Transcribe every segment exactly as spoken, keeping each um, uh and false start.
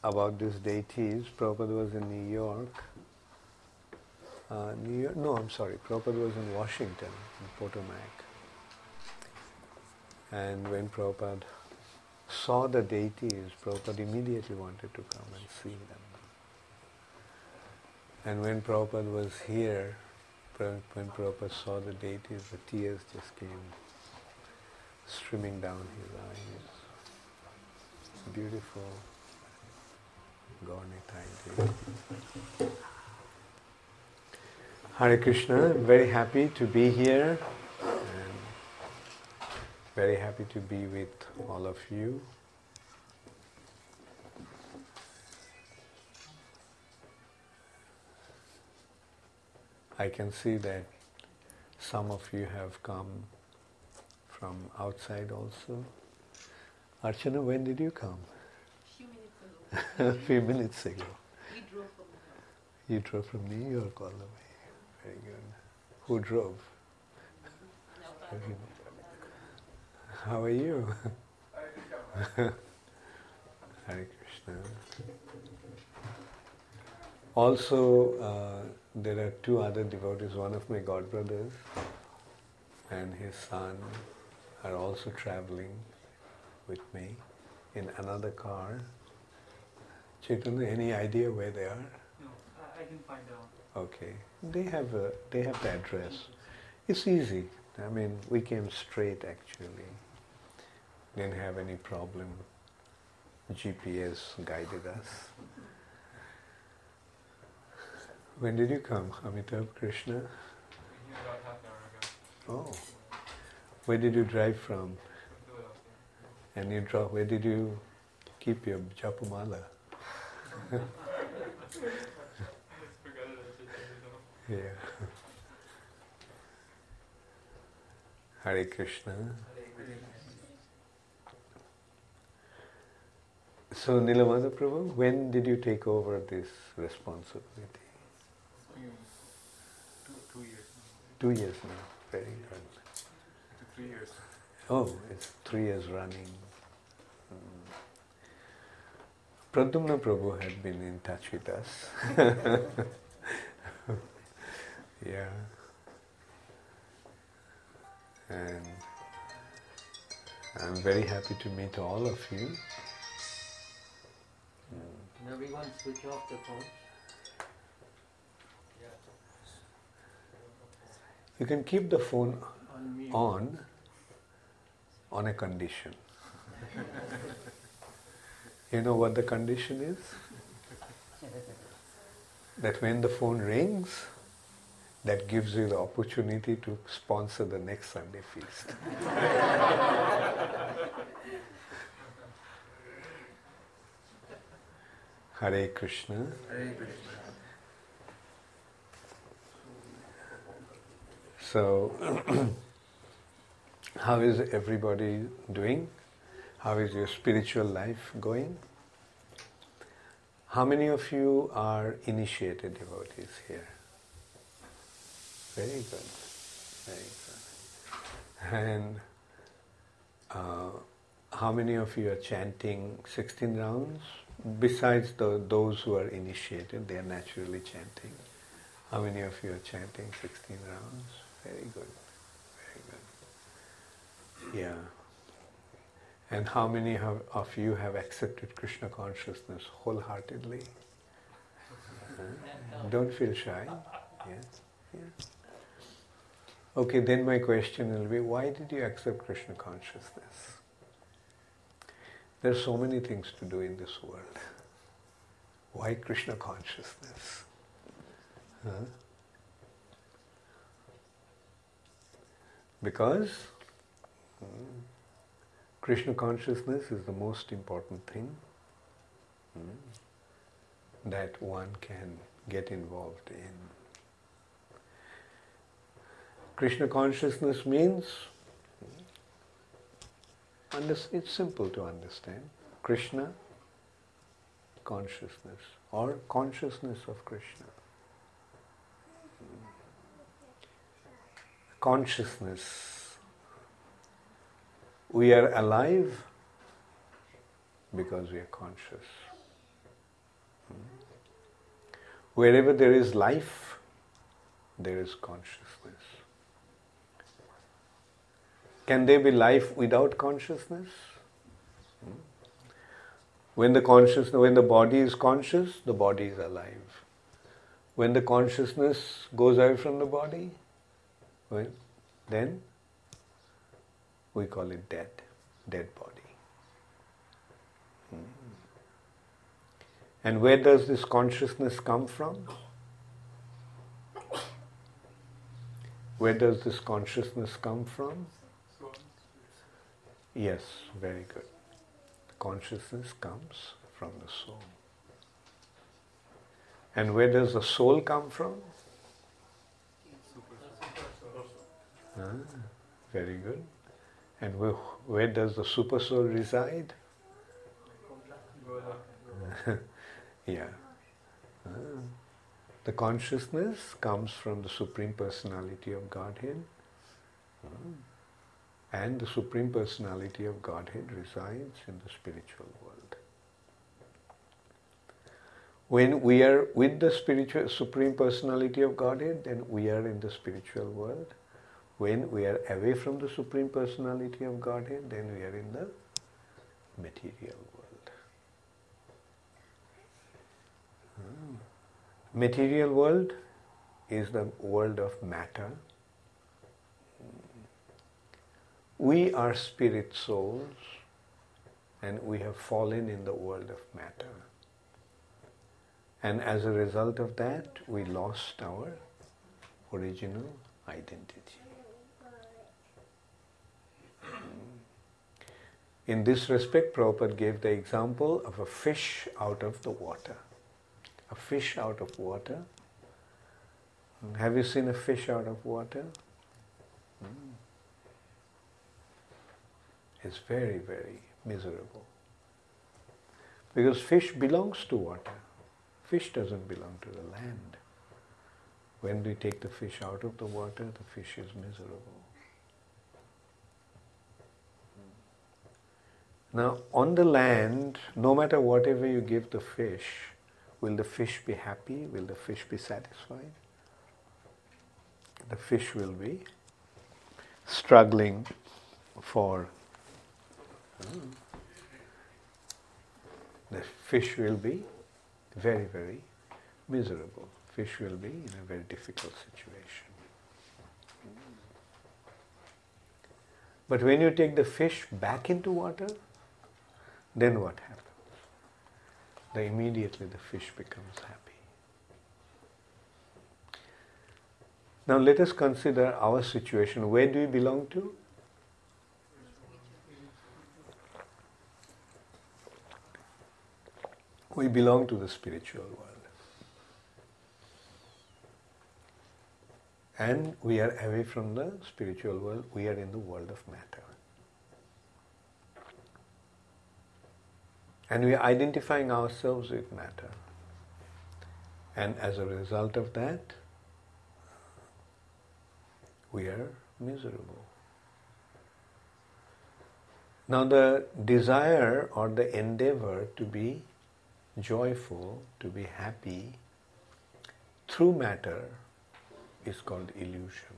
about these deities. Prabhupada was in New York. Uh, New York? No, I'm sorry. Prabhupada was in Washington, in Potomac. And when Prabhupada saw the deities, Prabhupada immediately wanted to come and see them. And when Prabhupada was here, when Prabhupada saw the deities, the tears just came streaming down his eyes. It's beautiful. Gaur-Nitai. Hare Krishna, I'm very happy to be here and very happy to be with all of you. I can see that some of you have come from outside also. Archana, when did you come? A few minutes ago. We drove from New York. You drove from New York all the way. Very good. Who drove? No, How are you? Hare Krishna. Also, uh, there are two other devotees. One of my godbrothers and his son are also traveling with me in another car. Chaitanya, any idea where they are? No, I, I can find out. Okay. They have a, they have the address. It's easy. I mean, we came straight actually. Didn't have any problem. G P S guided us. When did you come, Amitabh Krishna? Here about half an hour ago. Oh. Where did you drive from? From Philadelphia. And you drove, where did you keep your japamala? I just forgot it. I should say so. Yeah. Hare Krishna. So Nilamada Prabhu, when did you take over this responsibility? Two, two years now. Two years now. Very good. It took three years. Oh, it's three years running. Mm. Pradyumna Prabhu had been in touch with us. Yeah. And I'm very happy to meet all of you. Can everyone switch off the phone? You can keep the phone On mute. on on a condition. You know what the condition is? That when the phone rings, that gives you the opportunity to sponsor the next Sunday feast. Hare Krishna. Hare Krishna. So, how is everybody doing? How is your spiritual life going? How many of you are initiated devotees here? Very good, very good. And uh, how many of you are chanting sixteen rounds? Besides the, those who are initiated, they are naturally chanting. How many of you are chanting sixteen rounds? Very good, very good. Yeah. And how many have, of you have accepted Krishna consciousness wholeheartedly? Huh? Don't feel shy. Yes, yes. Okay, then my question will be, why did you accept Krishna consciousness? There are so many things to do in this world. Why Krishna consciousness? Huh? Because hmm, Krishna consciousness is the most important thing hmm, that one can get involved in. Krishna consciousness means, it's simple to understand, Krishna consciousness or consciousness of Krishna. Consciousness. We are alive because we are conscious. Wherever there is life, there is consciousness. Can there be life without consciousness? Hmm? When the consciousness, when the body is conscious, the body is alive. When the consciousness goes away from the body, well, then we call it dead, dead body. Hmm. And where does this consciousness come from? Where does this consciousness come from? Yes, very good. Consciousness comes from the soul. And where does the soul come from? Ah, very good. And where, where does the super soul reside? Yeah. Ah. The consciousness comes from the Supreme Personality of Godhead. Ah. And the Supreme Personality of Godhead resides in the spiritual world. When we are with the spiritual Supreme Personality of Godhead, then we are in the spiritual world. When we are away from the Supreme Personality of Godhead, then we are in the material world. Hmm. Material world is the world of matter. We are spirit souls and we have fallen in the world of matter. And as a result of that, we lost our original identity. In this respect, Prabhupada gave the example of a fish out of the water. A fish out of water. Have you seen a fish out of water? Hmm. It's very, very miserable. Because fish belongs to water. Fish doesn't belong to the land. When we take the fish out of the water, the fish is miserable. Now, on the land, no matter whatever you give the fish, will the fish be happy? Will the fish be satisfied? The fish will be struggling for the fish will be very, very miserable. Fish will be in a very difficult situation. But when you take the fish back into water, then what happens? Then immediately the fish becomes happy. Now let us consider our situation. Where do we belong to? We belong to the spiritual world. And we are away from the spiritual world. We are in the world of matter. And we are identifying ourselves with matter. And as a result of that, we are miserable. Now the desire or the endeavor to be joyful, to be happy through matter is called illusion.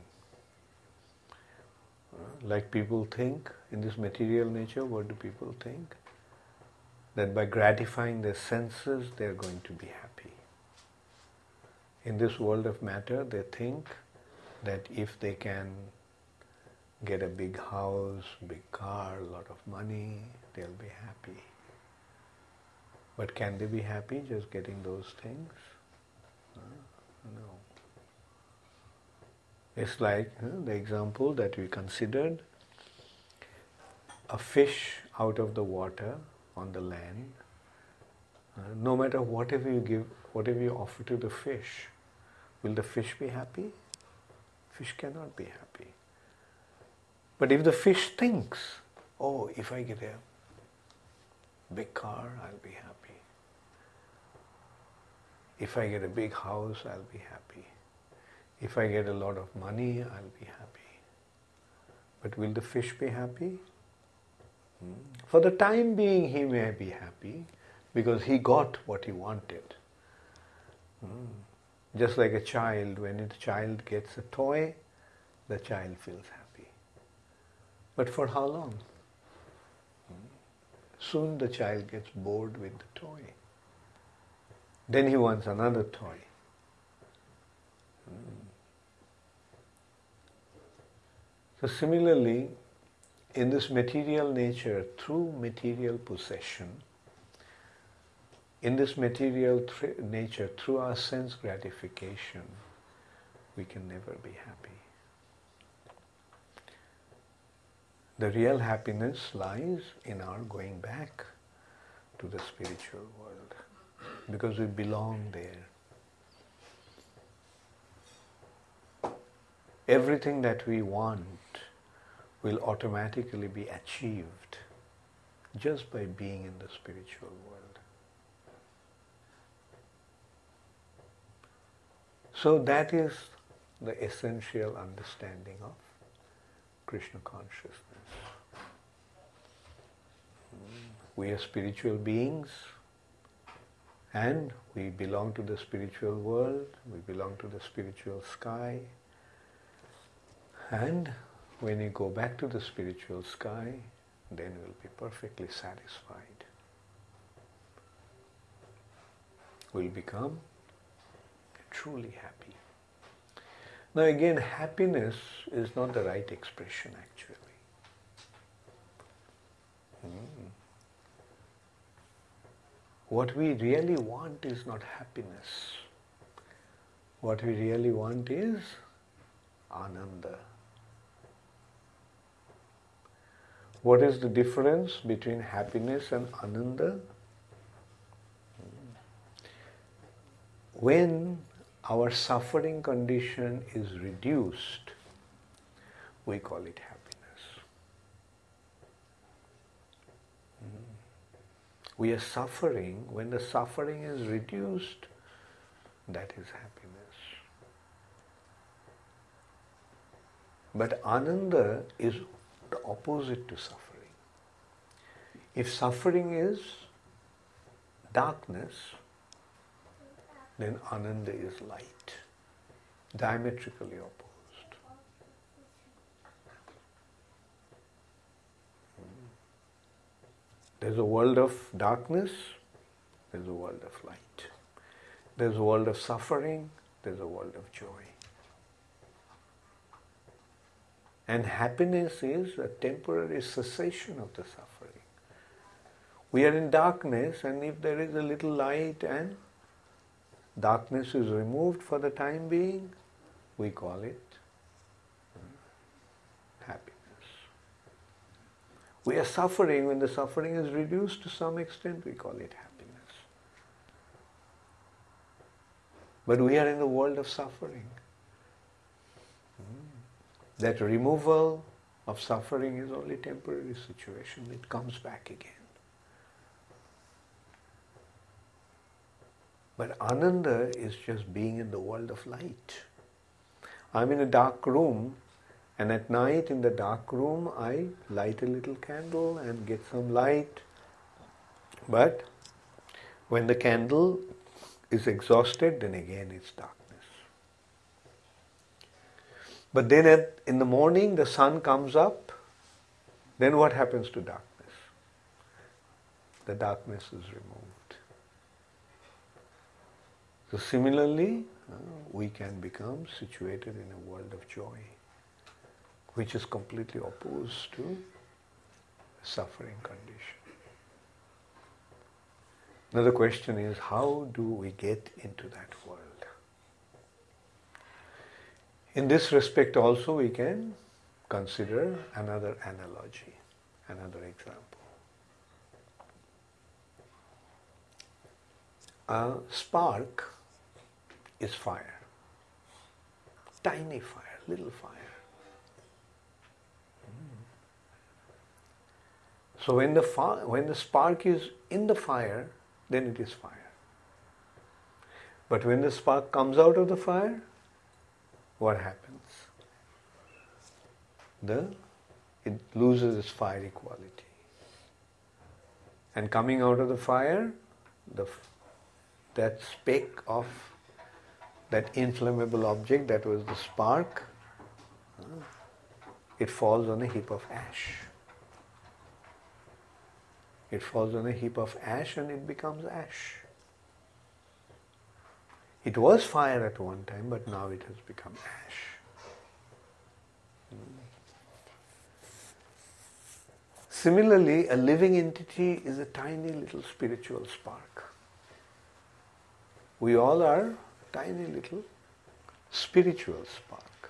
Like people think in this material nature, what do people think? That by gratifying their senses, they are going to be happy. In this world of matter, they think that if they can get a big house, big car, a lot of money, they'll be happy. But can they be happy just getting those things? Uh, no. It's like uh, the example that we considered, a fish out of the water on the land. Uh, no matter whatever you give, whatever you offer to the fish, will the fish be happy? Fish cannot be happy. But if the fish thinks, oh, if I get a big car, I'll be happy. If I get a big house, I'll be happy. If I get a lot of money, I'll be happy. But will the fish be happy? Hmm. For the time being, he may be happy because he got what he wanted. Mm. Just like a child, when a child gets a toy, the child feels happy. But for how long? Mm. Soon the child gets bored with the toy. Then he wants another toy. Mm. So similarly, in this material nature, through material possession, in this material th- nature, through our sense gratification, we can never be happy. The real happiness lies in our going back to the spiritual world, because we belong there. Everything that we want will automatically be achieved just by being in the spiritual world. So that is the essential understanding of Krishna consciousness. We are spiritual beings and we belong to the spiritual world, we belong to the spiritual sky, and when we go back to the spiritual sky, then we'll be perfectly satisfied. We'll become truly happy. Now again, happiness is not the right expression actually. Hmm. What we really want is not happiness. What we really want is ananda. What is the difference between happiness and ananda? When our suffering condition is reduced, we call it happiness. We are suffering, when the suffering is reduced, that is happiness. But ananda is the opposite to suffering. If suffering is darkness, then ananda is light, diametrically opposed. There's a world of darkness, there's a world of light. There's a world of suffering, there's a world of joy. And happiness is a temporary cessation of the suffering. We are in darkness, and if there is a little light and darkness is removed for the time being, we call it happiness. We are suffering, when the suffering is reduced to some extent, we call it happiness. But we are in the world of suffering. That removal of suffering is only temporary situation. It comes back again. But ananda is just being in the world of light. I'm in a dark room, and at night in the dark room I light a little candle and get some light. But when the candle is exhausted, then again it's darkness. But then at, in the morning the sun comes up, then what happens to darkness? The darkness is removed. So similarly, uh, we can become situated in a world of joy, which is completely opposed to suffering condition. Now the question is, how do we get into that world? In this respect also we can consider another analogy, another example. A spark is fire. Tiny fire, little fire. So when the fi- when the spark is in the fire, then it is fire. But when the spark comes out of the fire, what happens? The it loses its fiery quality. And coming out of the fire, the that speck of that inflammable object that was the spark, it falls on a heap of ash. It falls on a heap of ash and it becomes ash. It was fire at one time, but now it has become ash. Similarly, a living entity is a tiny little spiritual spark. We all are a tiny little spiritual spark.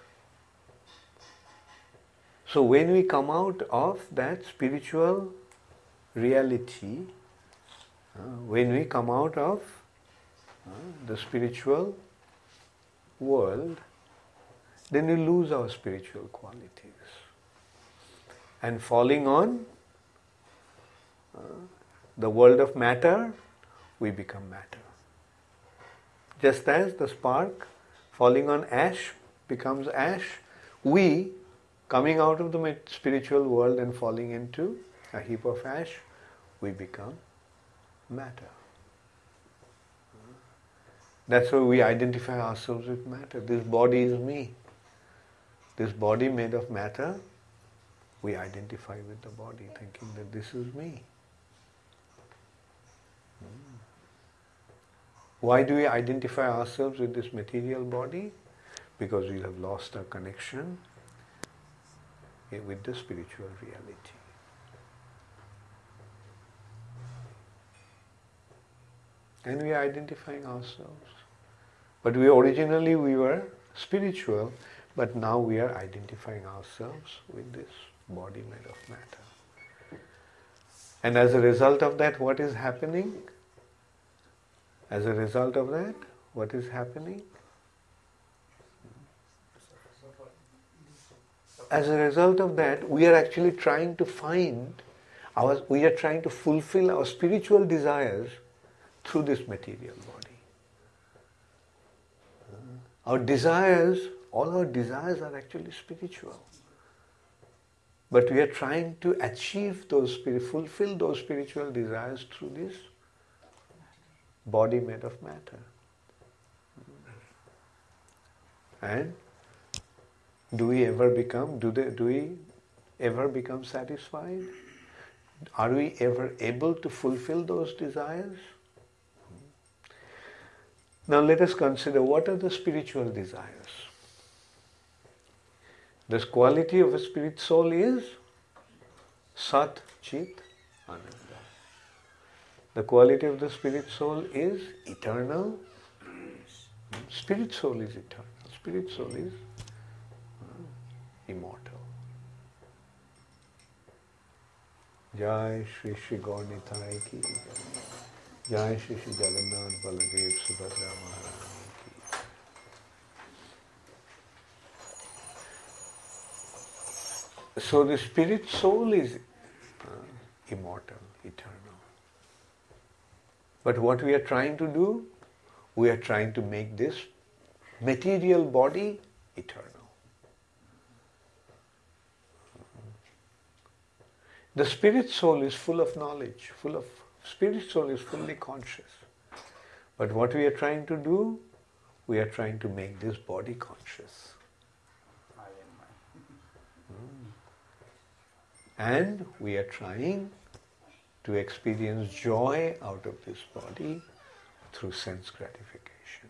So when we come out of that spiritual reality, uh, when we come out of uh, the spiritual world, then we lose our spiritual qualities. And falling on uh, the world of matter, we become matter. Just as the spark falling on ash becomes ash, we, coming out of the spiritual world and falling into a heap of ash, we become matter. That's why we identify ourselves with matter. This body is me. This body made of matter, we identify with the body, thinking that this is me. Why do we identify ourselves with this material body? Because we have lost our connection with the spiritual reality. And we are identifying ourselves. But we originally we were spiritual, but now we are identifying ourselves with this body made of matter. And as a result of that, what is happening? As a result of that, what is happening? As a result of that, we are actually trying to find, our, we are trying to fulfill our spiritual desires through this material body. Our desires, all our desires are actually spiritual. But we are trying to achieve those, spirit, fulfill those spiritual desires through this body made of matter. And do we ever become, do, they, do we ever become satisfied? Are we ever able to fulfill those desires? Now let us consider what are the spiritual desires. The quality of a spirit soul is Sat Chit Ananda. The quality of the spirit soul is eternal. Spirit soul is eternal. Spirit soul is uh, immortal. Jai Shri Shri Gaur Nitai ki Jai. Jai Shri Shri Jagannath Baladev Subhadra Maharani ki. So the spirit soul is uh, immortal, eternal. But what we are trying to do, we are trying to make this material body eternal. The spirit soul is full of knowledge, full of spirit soul is fully conscious. But what we are trying to do, we are trying to make this body conscious. And we are trying to experience joy out of this body through sense gratification.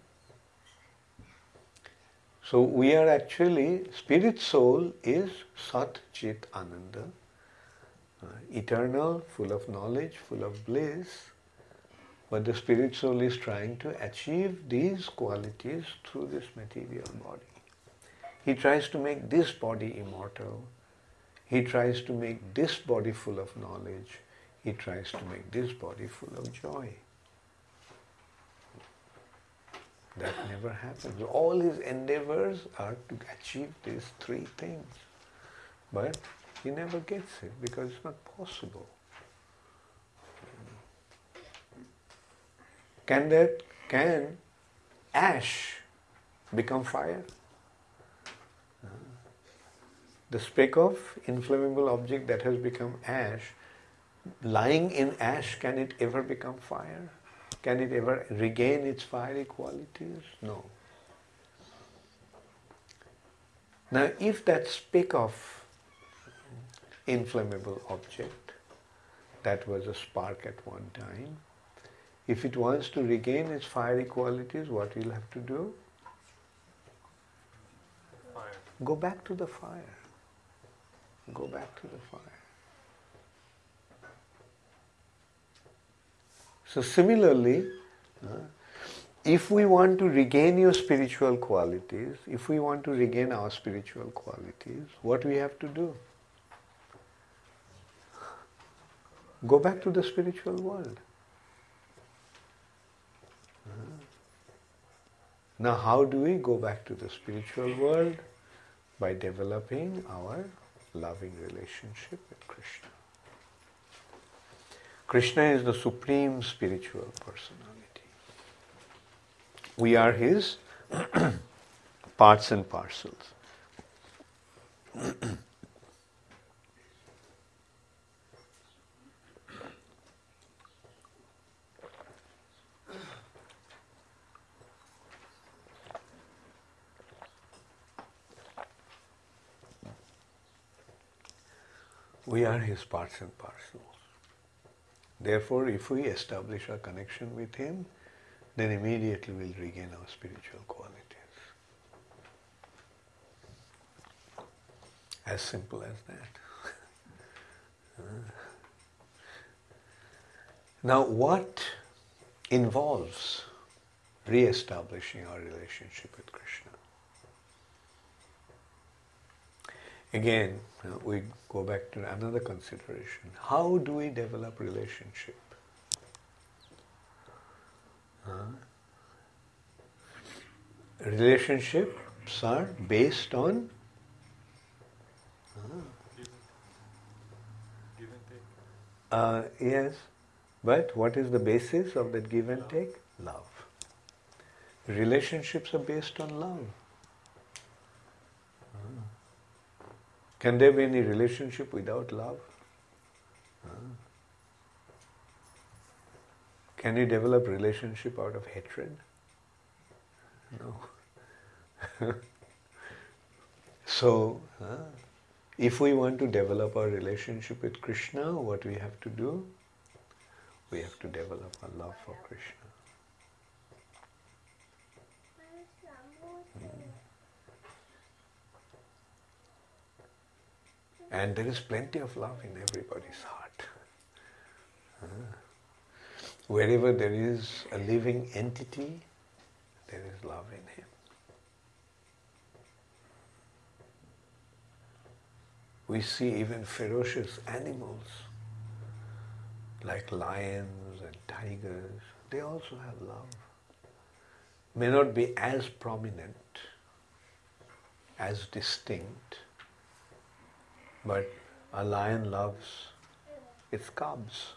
So we are actually, spirit soul is Sat Chit Ananda, uh, eternal, full of knowledge, full of bliss, but the spirit soul is trying to achieve these qualities through this material body. He tries to make this body immortal. He tries to make this body full of knowledge. He tries to make this body full of joy. That never happens. All his endeavors are to achieve these three things. But he never gets it because it's not possible. Can that, can ash become fire? The speck of inflammable object that has become ash, lying in ash, can it ever become fire? Can it ever regain its fiery qualities? No. Now, if that speck of inflammable object, that was a spark at one time, if it wants to regain its fiery qualities, what you'll have to do? Fire. Go back to the fire. Go back to the fire. So similarly, uh, if we want to regain your spiritual qualities, if we want to regain our spiritual qualities, what we have to do? Go back to the spiritual world. Now, how do we go back to the spiritual world? By developing our loving relationship with Krishna. Krishna is the supreme spiritual personality. We are his parts and parcels. We are his parts and parcels. Therefore, if we establish our connection with him, then immediately we'll regain our spiritual qualities. As simple as that. Now, what involves re-establishing our relationship with Krishna? Again, you know, we go back to another consideration. How do we develop relationship? Huh? Relationships are based on huh? Give and take. Uh, yes, but what is the basis of that give and love. Take? Love. Relationships are based on love. Huh? Can there be any relationship without love? Huh? Can you develop relationship out of hatred? No. So, huh? If we want to develop our relationship with Krishna, what we have to do? We have to develop our love for Krishna. Hmm. And there is plenty of love in everybody's heart. Uh, wherever there is a living entity, there is love in him. We see even ferocious animals like lions and tigers, they also have love. May not be as prominent, as distinct, but a lion loves its cubs.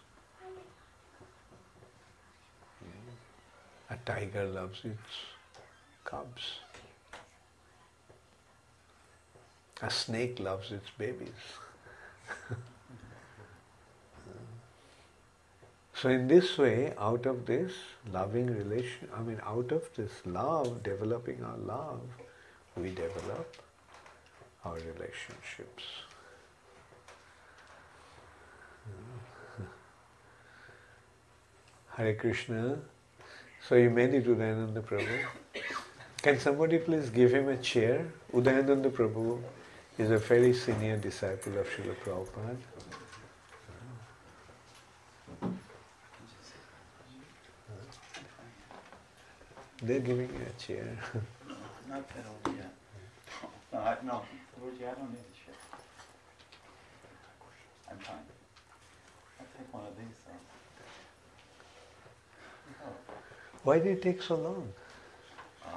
A tiger loves its cubs. A snake loves its babies. So in this way, out of this loving relation, I mean out of this love, developing our love, we develop our relationships. Hare Krishna. So you made it, Udayananda Prabhu. Can somebody please give him a chair? Udayananda Prabhu is a very senior disciple of Srila Prabhupada. They're giving you a chair. Not that old yet. No, I, no, Guruji, I don't need a chair. I'm fine. I'll take one of these though. Oh. Why did it take so long? Uh,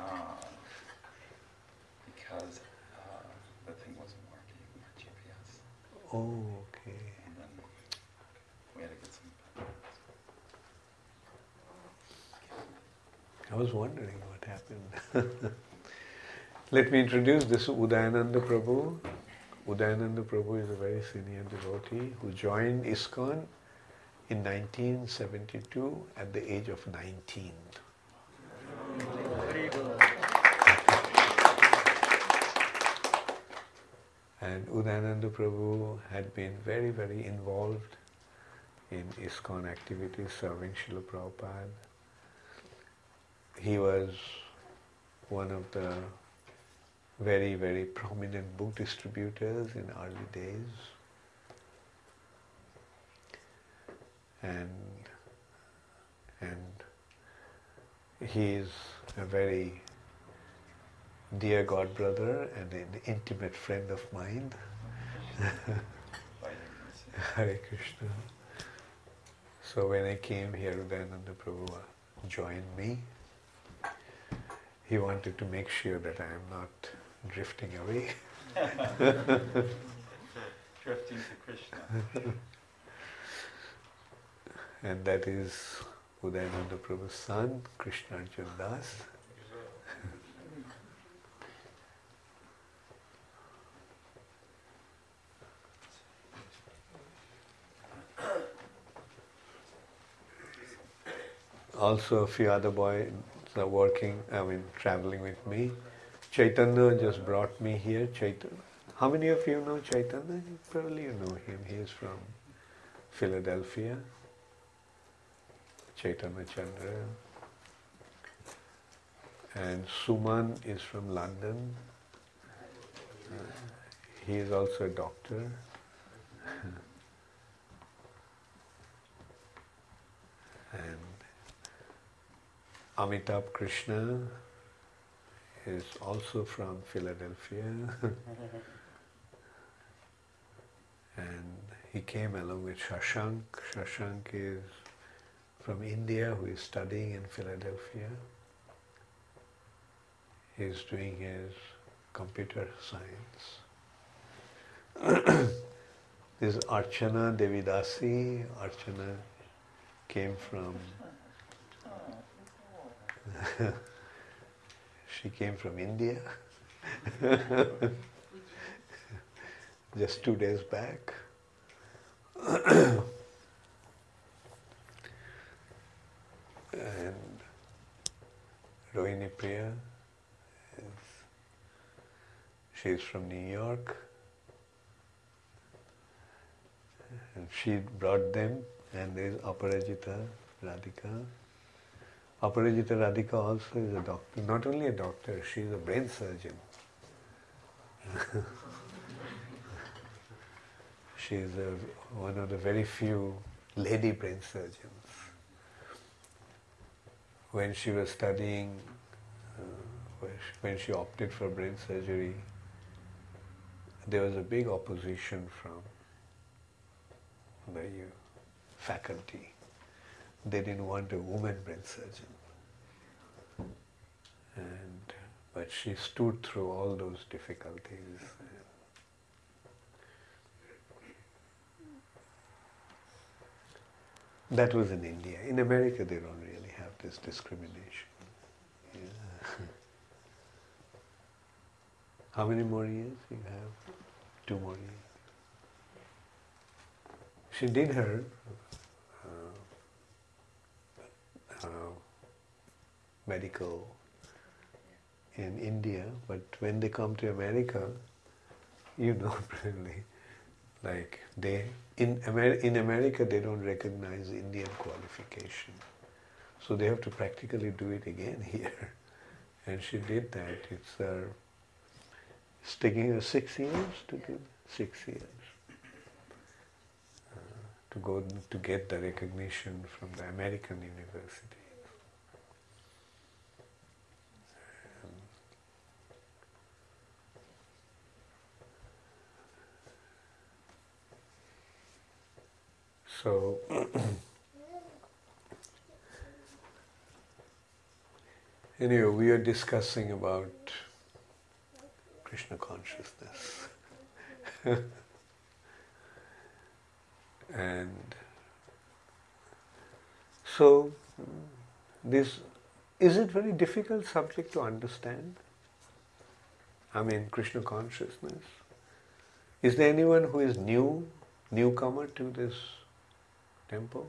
because uh, the thing wasn't working, my G P S. Oh, okay. And then we had to get some. I was wondering what happened. Let me introduce this Udayananda Prabhu. Udayananda Prabhu is a very senior devotee who joined ISKCON in nineteen seventy-two at the age of nineteen. And Udayananda Prabhu had been very, very involved in ISKCON activities, serving Srila Prabhupada. He was one of the very, very prominent book distributors in early days. And, and he is a very dear god brother and an intimate friend of mine. Hare Krishna. So when I came here, Udayananda Prabhu joined me. He wanted to make sure that I am not drifting away. Drifting to Krishna. And that is Udayananda Prabhu's son, Krishna Arjun Das. Also a few other boys are working, I mean traveling with me. Chaitanya just brought me here. Chaitanya. How many of you know Chaitanya? Probably you know him. He is from Philadelphia. Chaitanya Chandra. And Suman is from London. Uh, he is also a doctor. And Amitabh Krishna is also from Philadelphia. And he came along with Shashank. Shashank is from India, who is studying in Philadelphia. He is doing his computer science. This is Archana Devidasi. Archana came from she came from India just two days back. And Rohini Priya, is, she is from New York, and she brought them, and there is Aparajita Radhika. Aparajita Radhika also is a doctor, not only a doctor, she is a brain surgeon. She is a, one of the very few lady brain surgeons. When she was studying, uh, when she opted for brain surgery, there was a big opposition from the faculty. They didn't want a woman brain surgeon. And, but she stood through all those difficulties. That was in India. In America they don't really have this discrimination. Yeah. How many more years you have? Two more years. She did her uh, uh, medical in India, but when they come to America, you know probably, like they in Amer- in America they don't recognize Indian qualification, so they have to practically do it again here. And she did that. It's uh, it's taking her six years to do six years uh, to go to get the recognition from the American university. So, anyway, we are discussing about Krishna consciousness. And so, this, is it very difficult subject to understand? I mean, Krishna consciousness. Is there anyone who is new, newcomer to this temple,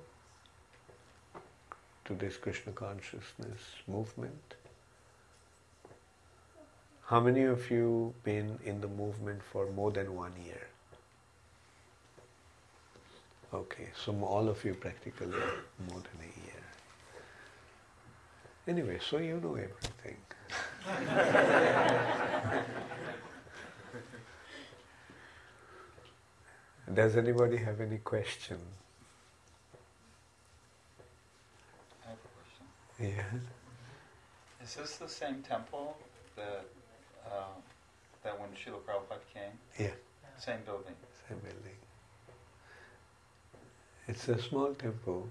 to this Krishna consciousness movement? How many of you been in the movement for more than one year? Okay, so all of you practically more than a year. Anyway, so you know everything. Does anybody have any question? I have a question. Yeah. Is this the same temple that uh, that when Srila Prabhupada came? Yeah. Same building. Same building. It's a small temple.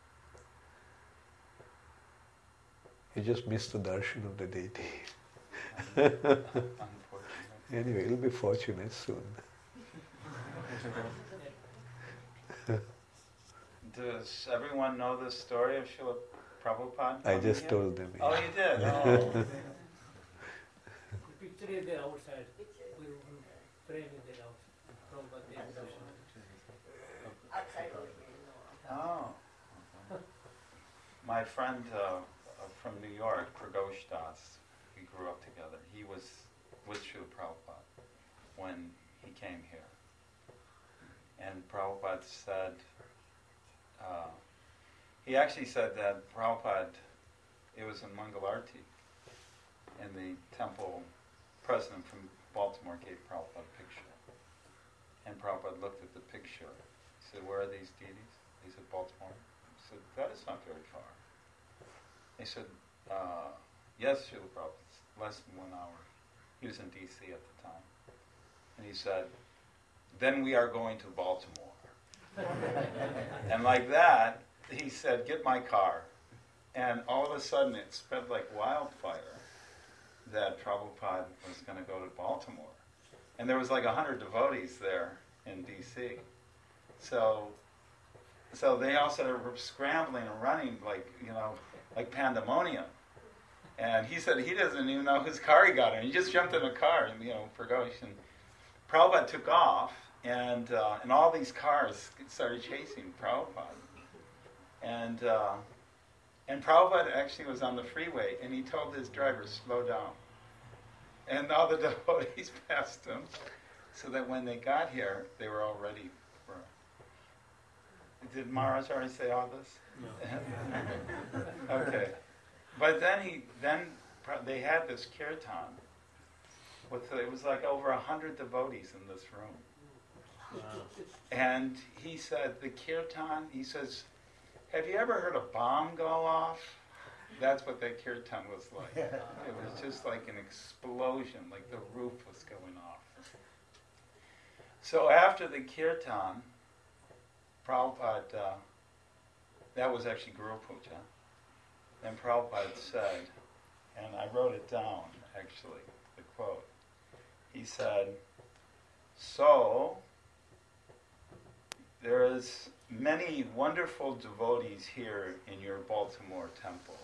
You just missed the darshan of the deity. Unfortunately. Anyway, you'll be fortunate soon. Does everyone know the story of Srila Prabhupada? I coming just here? told them. Oh, you did? Oh. The picture is there outside. We will frame it there outside. Prabhupada Dev Darshan. Oh. My friend uh, from New York, Pragosh Das, we grew up together. He was with Srila Prabhupada when he came here. And Prabhupada said, uh, he actually said that Prabhupada, it was in Mangalarti, and the temple president from Baltimore gave Prabhupada a picture. And Prabhupada looked at the picture. He said, where are these deities? He said, Baltimore. He said, that is not very far. He said, uh, yes, Srila Prabhupada, it's less than one hour. He was in D C at the time. And he said, then we are going to Baltimore. And like that, he said, get my car. And all of a sudden it spread like wildfire that Prabhupada was going to go to Baltimore. And there was like a hundred devotees there in D C. So so they all started scrambling and running like, you know, like pandemonium. And he said he doesn't even know whose car he got in. He just jumped in a car, and, you know, for Ghosh. And Prabhupada took off, and uh, and all these cars started chasing Prabhupada. And uh, and Prabhupada actually was on the freeway, and he told his driver, slow down. And all the devotees passed him, so that when they got here, they were all ready for it. Did Maharaj already say all this? No. Okay. But then he, then they had this kirtan. With it was like over a hundred devotees in this room. Wow. And he said, the kirtan, he says, have you ever heard a bomb go off? That's what that kirtan was like. It was just like an explosion, like the roof was going off. So after the kirtan, Prabhupada, uh, that was actually Guru Puja. And Prabhupada said, and I wrote it down actually, the quote. He said, so there is many wonderful devotees here in your Baltimore temple.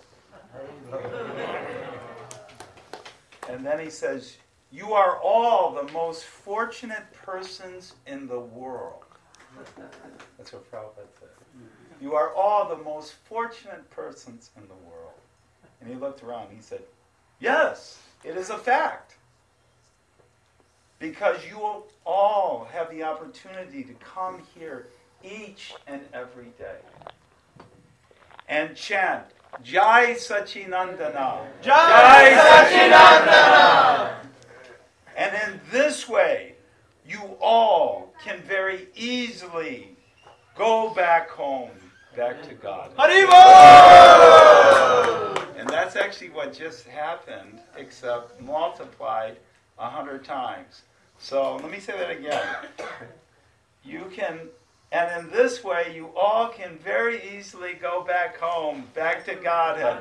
And then he says, you are all the most fortunate persons in the world. That's what Prabhupada said. You are all the most fortunate persons in the world. And he looked around and he said, yes, it is a fact. Because you all have the opportunity to come here each and every day and chant Jai Sachinandana. Jai Sachinandana. And in this way, you all can very easily go back home, back to God. Haribol! And that's actually what just happened, except multiplied a hundred times. So let me say that again. You can, and in this way, you all can very easily go back home, back to Godhead.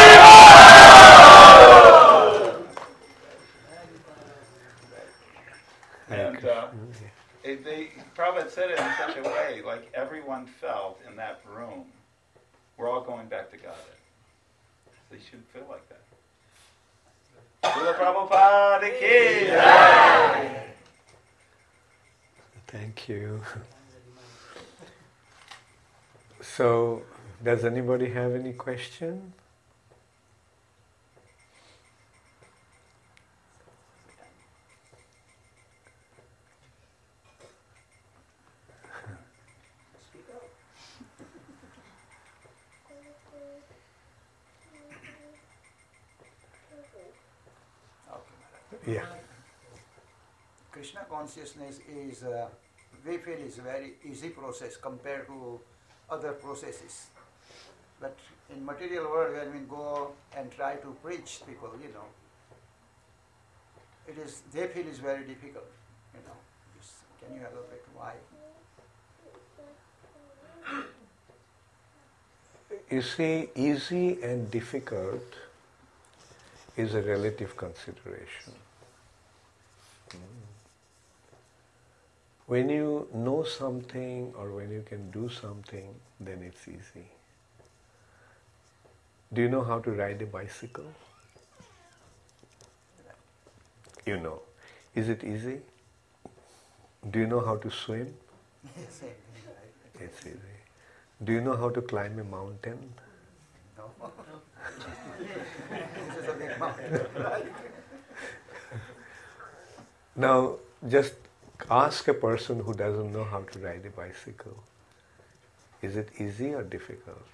And uh, it, they Prabhupada said it in such a way, like everyone felt in that room, we're all going back to Godhead. They should feel like that. Srila Prabhupada ki jai. Thank you. So, does anybody have any question? Yeah. Krishna consciousness is, uh, we feel is a very easy process compared to other processes. But in material world, when we go and try to preach people, you know, it is, they feel is very difficult, you know. It's, can you elaborate why? You see, easy and difficult is a relative consideration. When you know something or when you can do something, then it's easy. Do you know how to ride a bicycle? You know. Is it easy? Do you know how to swim? Same thing, right? It's easy. Do you know how to climb a mountain? No. This is a big mountain, right? Now, just ask a person who doesn't know how to ride a bicycle. Is it easy or difficult?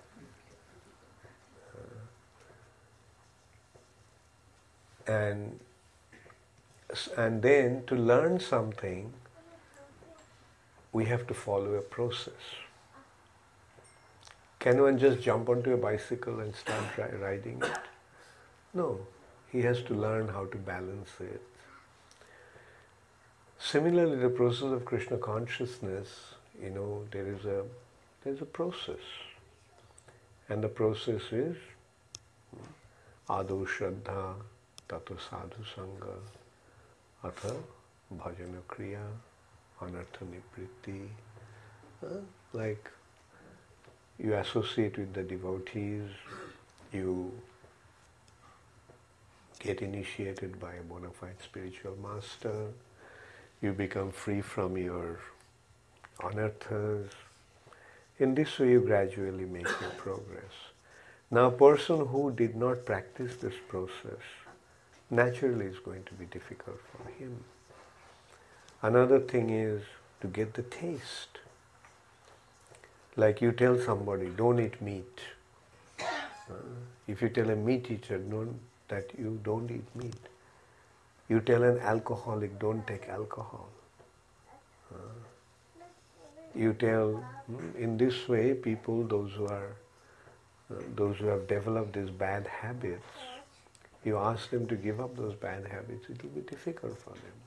Uh, and and then to learn something, we have to follow a process. Can one just jump onto a bicycle and start ri- riding it? No, he has to learn how to balance it. Similarly, the process of Krishna consciousness, you know, there is a there is a process, and the process is Ado Shraddha, Tato Sadhu Sangha, Atha Bhajana Kriya, Anartha Nipritti. Uh, like you associate with the devotees, you get initiated by a bona fide spiritual master, you become free from your anarthas. In this way you gradually make your progress. Now a person who did not practice this process, naturally is going to be difficult for him. Another thing is to get the taste. Like you tell somebody, don't eat meat. Uh, if you tell a meat eater don't, that you don't eat meat, you tell an alcoholic, don't take alcohol. Uh, you tell, in this way, people, those who are, uh, those who have developed these bad habits, you ask them to give up those bad habits, it will be difficult for them.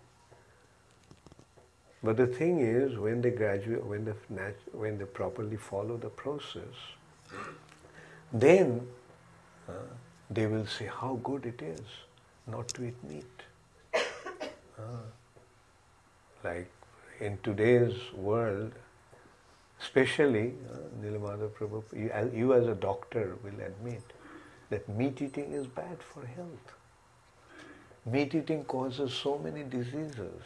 But the thing is, when they graduate, when they, nat- when they properly follow the process, then uh, they will see how good it is not to eat meat. Uh, like in today's world, especially, uh, Nilamada Prabhu, you, you as a doctor will admit that meat eating is bad for health. Meat eating causes so many diseases.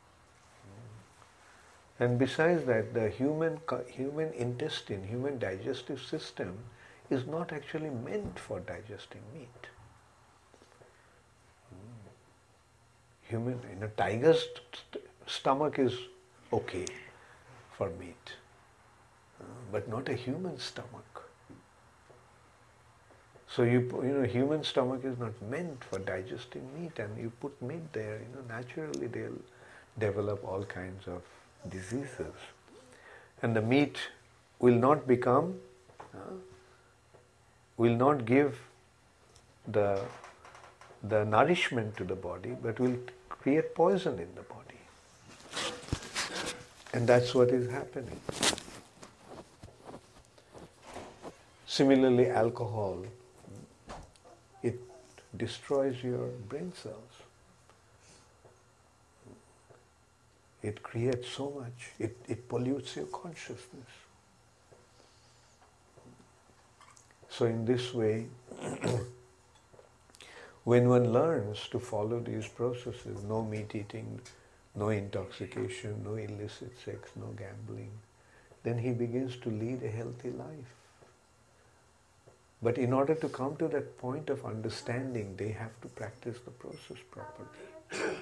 And besides that, the human, human intestine, human digestive system is not actually meant for digesting meat. Human, you know, tiger's st- stomach is okay for meat, uh, but not a human stomach. So you, you know, human stomach is not meant for digesting meat, and you put meat there, you know, naturally they'll develop all kinds of diseases. And the meat will not become, uh, will not give the, the nourishment to the body, but will create poison in the body. And that's what is happening. Similarly, alcohol, it destroys your brain cells. It creates so much, it, it pollutes your consciousness. So in this way, when one learns to follow these processes, no meat eating, no intoxication, no illicit sex, no gambling, then he begins to lead a healthy life. But in order to come to that point of understanding, they have to practice the process properly.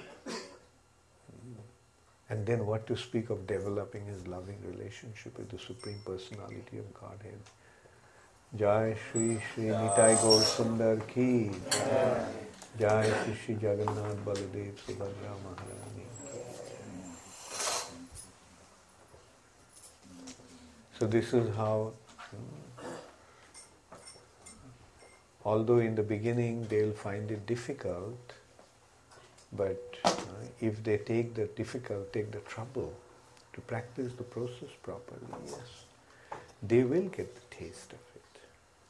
And then what to speak of developing his loving relationship with the Supreme Personality of Godhead. Jai Shri Shri Nitai Gaur Sundar Ki Jai. Jai Shri Shri Jagannath Baladev Subhadra Maharani. So this is how, although in the beginning they'll find it difficult, but uh, if they take the difficult, take the trouble to practice the process properly, yes, they will get the taste of it.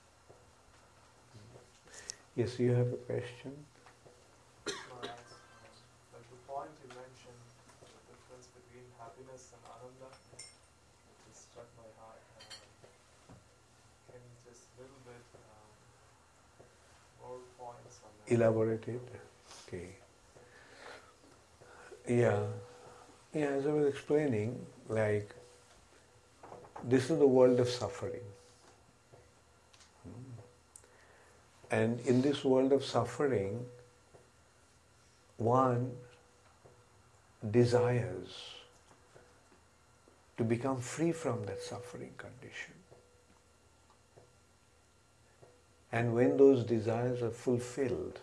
Yes, you have a question? Maharaj, uh, like the point you mentioned, the difference between happiness and ananda, it struck my heart. Um, can you just a little bit um, more points on that? Elaborate it? Okay. Yeah. Yeah, as I was explaining, like, this is the world of suffering. And in this world of suffering, one desires to become free from that suffering condition. And when those desires are fulfilled,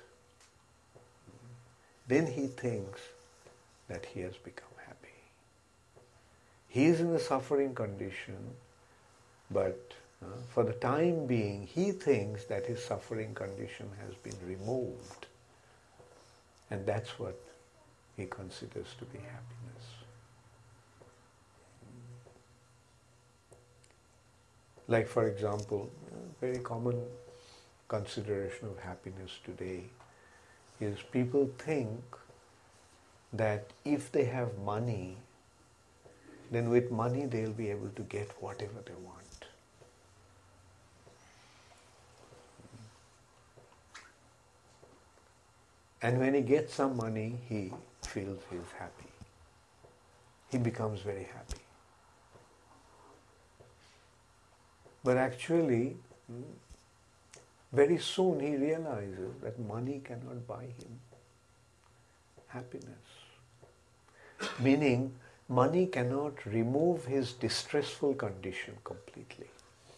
then he thinks that he has become happy. He is in a suffering condition, but uh, for the time being, he thinks that his suffering condition has been removed. And that's what he considers to be happiness. Like, for example, a very common consideration of happiness today is people think that if they have money, then with money they'll be able to get whatever they want. And when he gets some money, he feels he's happy. He becomes very happy. But actually, very soon he realizes that money cannot buy him happiness. Meaning, money cannot remove his distressful condition completely.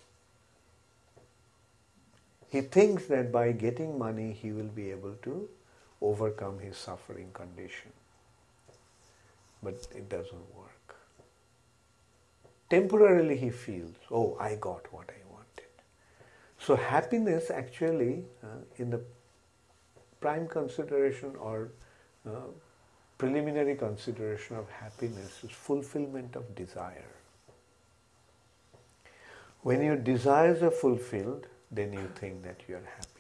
He thinks that by getting money he will be able to overcome his suffering condition. But it doesn't work. Temporarily he feels, oh, I got what I wanted. So happiness actually, uh, in the prime consideration or uh, preliminary consideration of happiness is fulfillment of desire. When your desires are fulfilled, then you think that you are happy.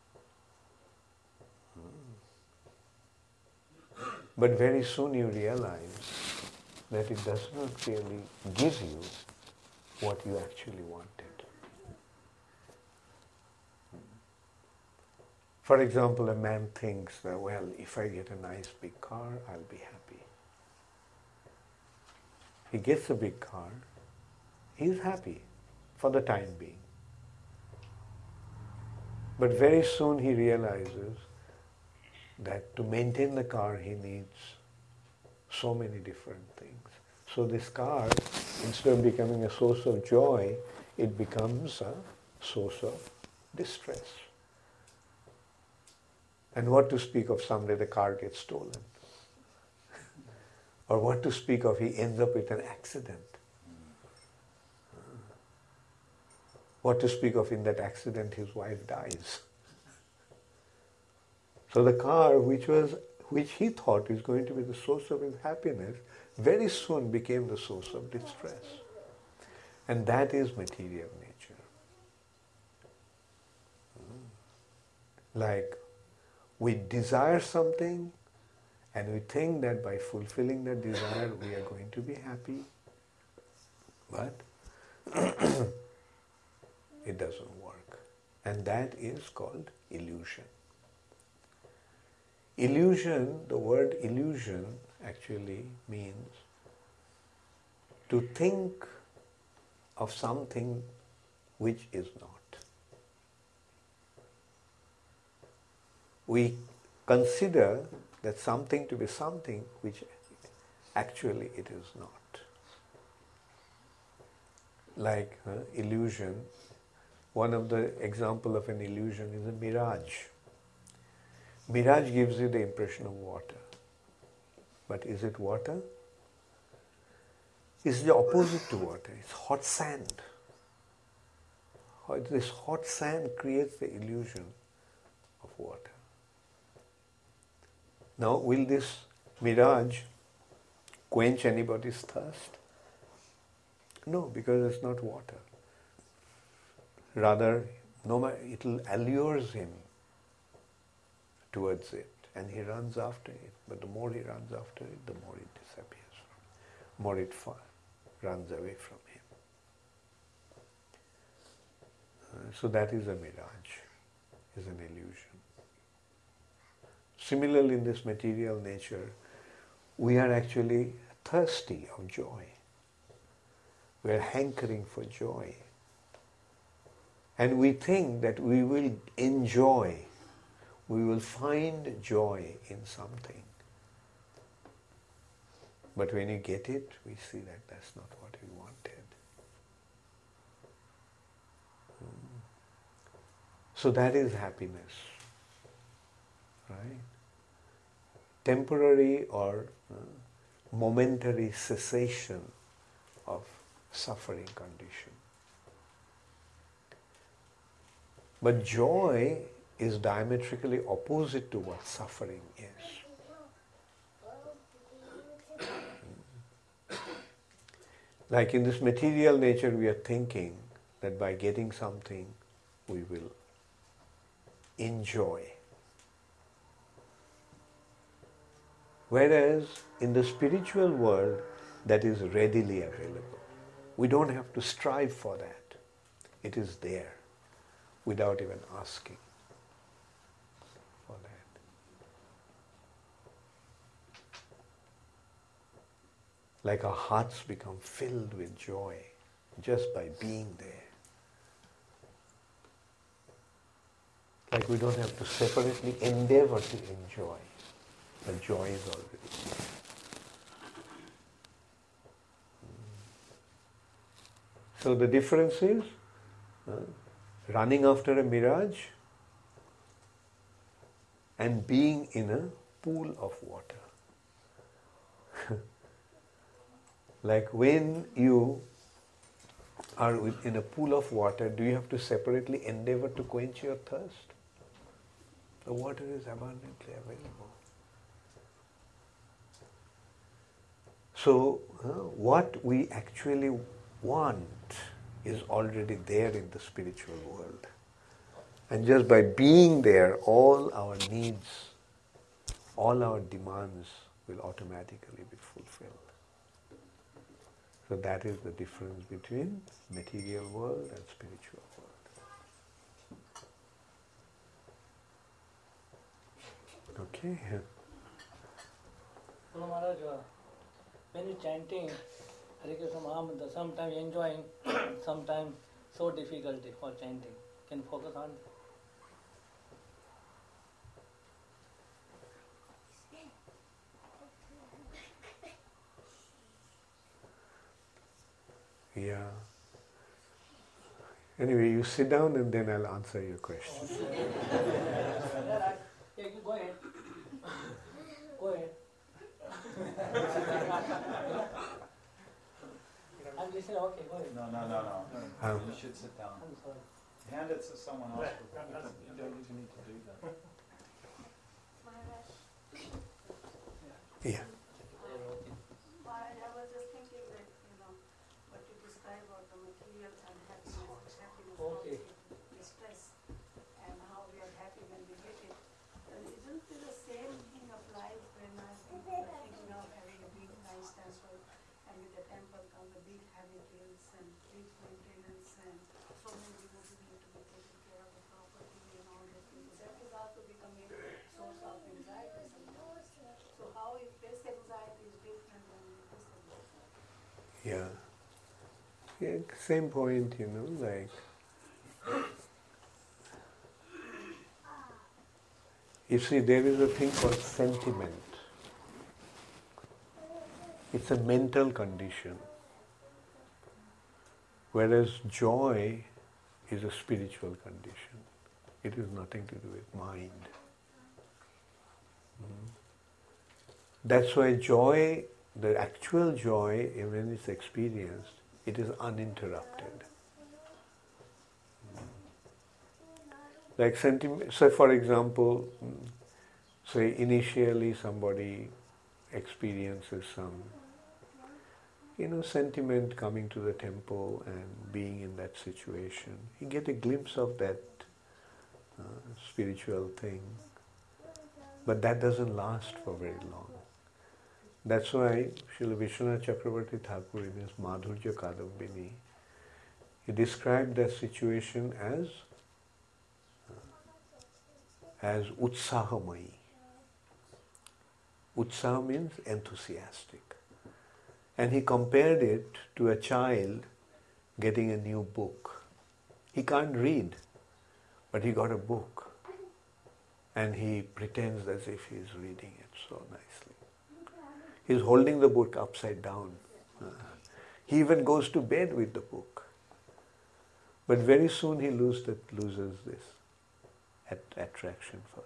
But very soon you realize that it does not really give you what you actually wanted. For example, a man thinks that, well, if I get a nice big car, I'll be happy. He gets a big car, he's happy for the time being. But very soon he realizes that to maintain the car he needs so many different things. So this car, instead of becoming a source of joy, it becomes a source of distress. And what to speak of someday the car gets stolen? Or what to speak of he ends up with an accident? What to speak of in that accident his wife dies? So the car, which was, which he thought is going to be the source of his happiness, very soon became the source of distress. And that is material nature. Like, we desire something and we think that by fulfilling that desire we are going to be happy, but it doesn't work. And that is called illusion. Illusion, the word illusion actually means to think of something which is not. We consider that something to be something which actually it is not. Like uh, illusion, one of the example of an illusion is a mirage. Mirage gives you the impression of water. But is it water? It's the opposite to water. It's hot sand. This hot sand creates the illusion of water. Now, will this mirage quench anybody's thirst? No, because it's not water. Rather, no, it will allures him towards it, and he runs after it. But the more he runs after it, the more it disappears from him, more it far, runs away from him. Uh, so that is a mirage, is an illusion. Similarly, in this material nature, we are actually thirsty of joy. We are hankering for joy. And we think that we will enjoy, we will find joy in something. But when you get it, we see that that's not what we wanted. Hmm. So that is happiness, right? Temporary or uh, momentary cessation of suffering condition. But joy is diametrically opposite to what suffering is. Like in this material nature, we are thinking that by getting something, we will enjoy. Whereas in the spiritual world, that is readily available. We don't have to strive for that. It is there, without even asking for that. Like our hearts become filled with joy just by being there. Like we don't have to separately endeavor to enjoy. The joy is already there. So the difference is uh, running after a mirage and being in a pool of water. Like when you are in a pool of water, do you have to separately endeavor to quench your thirst? The water is abundantly available. So, uh, what we actually want is already there in the spiritual world. And just by being there, all our needs, all our demands will automatically be fulfilled. So that is the difference between material world and spiritual world. Okay? So Maharaj, uh, when you're chanting Hare Krishna Mahamantra, sometimes enjoying, sometimes so difficulty for chanting. Can you focus on it? Yeah. Anyway, you sit down and then I'll answer your question. Yeah, you go ahead. Go ahead. I'm listening, okay, go ahead. No, no, no, no. Um, You should sit down. I'm sorry. Hand it to someone else. You don't even need to do that. Yeah. I was just thinking that, you know, what you describe about the material unhappiness, happiness, Okay. the stress, and how we are happy when we get it. And isn't it the same thing applies when I think we are thinking of having a big, nice temple, and with the temple come the big heavy bills and big maintenance and so many devotees need to be taking care of the property and all that. That is also becoming a source of anxiety sometimes. So how if this anxiety is different than this anxiety? Yeah. Yeah, same point, you know, like you see, there is a thing called sentiment. It's a mental condition. Whereas joy is a spiritual condition. It has nothing to do with mind. That's why joy, the actual joy, when it's experienced, it is uninterrupted. Like sentiment, so for example, say initially somebody experiences some, you know, sentiment coming to the temple and being in that situation. You get a glimpse of that uh, spiritual thing, but that doesn't last for very long. That's why Srila Vishwanath Chakravarti Thakur in his Madhurya Kadambini, he described that situation as as utsahamai. Utsaha means enthusiastic. And he compared it to a child getting a new book. He can't read, but he got a book. And he pretends as if he's reading it so nicely. He's holding the book upside down. Uh, he even goes to bed with the book. But very soon he lose that, loses this at, attraction for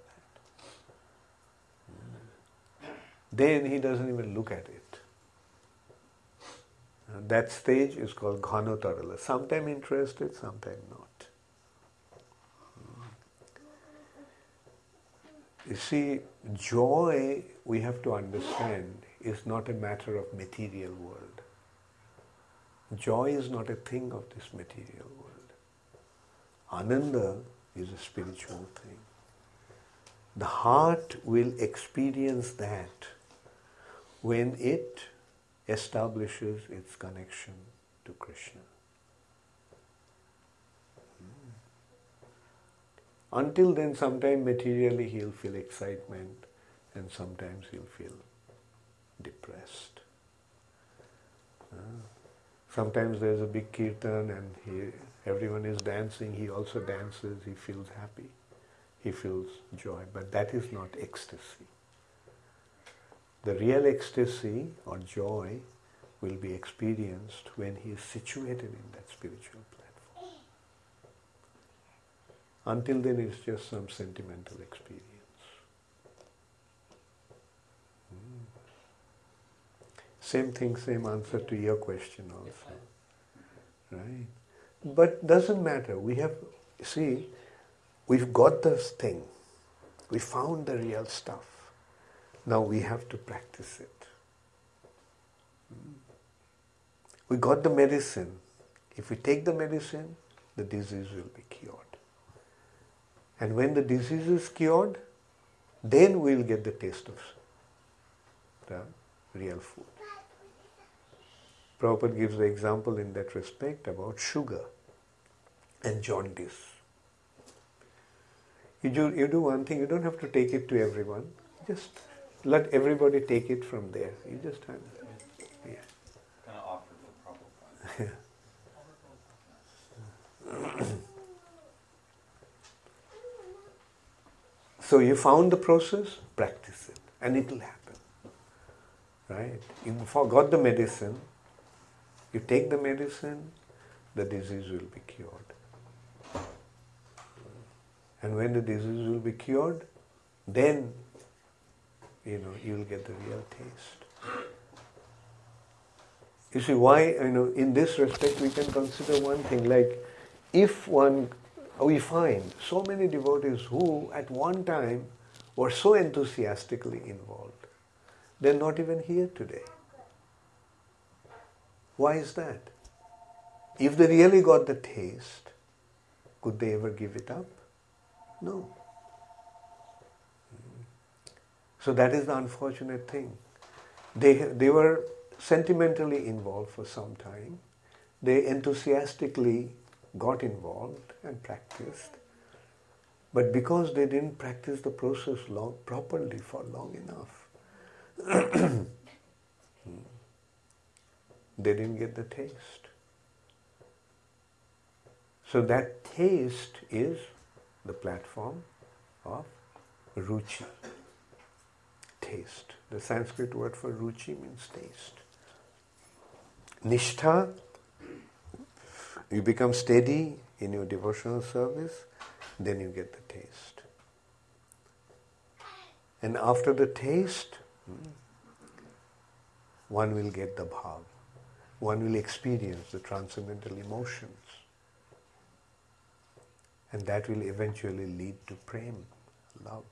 that. Mm. Then he doesn't even look at it. Uh, that stage is called ghanotarala. Sometime interested, sometime not. Mm. You see, joy, we have to understand, is not a matter of material world. Joy is not a thing of this material world. Ananda is a spiritual thing. The heart will experience that when it establishes its connection to Krishna. Until then, sometimes materially he'll feel excitement and sometimes he'll feel depressed. Uh, sometimes there's a big kirtan and he, everyone is dancing, he also dances, he feels happy, he feels joy, but that is not ecstasy. The real ecstasy or joy will be experienced when he is situated in that spiritual platform. Until then it's just some sentimental experience. Same thing, same answer to your question also. Right? But doesn't matter. We have, see, we've got this thing. We found the real stuff. Now we have to practice it. We got the medicine. If we take the medicine, the disease will be cured. And when the disease is cured, then we'll get the taste of the real food. Prabhupada gives the example in that respect about sugar and jaundice. You do, you do one thing, you don't have to take it to everyone. Just let everybody take it from there. You just have it. Yeah. Kind of offered for Prabhupada. So you found the process, practice it, and it will happen. Right? You got the medicine, you take the medicine, the disease will be cured. And when the disease will be cured, then, you know, you will get the real taste. You see, why, you know, in this respect we can consider one thing, like if one, we find so many devotees who at one time were so enthusiastically involved, they're not even here today. Why is that? If they really got the taste, could they ever give it up? No. So that is the unfortunate thing. They, they were sentimentally involved for some time. They enthusiastically got involved and practiced. But because they didn't practice the process long, properly for long enough, they didn't get the taste. So that taste is the platform of ruchi. Taste. The Sanskrit word for ruchi means taste. Nishtha, you become steady in your devotional service, then you get the taste. And after the taste, one will get the bhav. One will experience the transcendental emotions. And that will eventually lead to prem, love.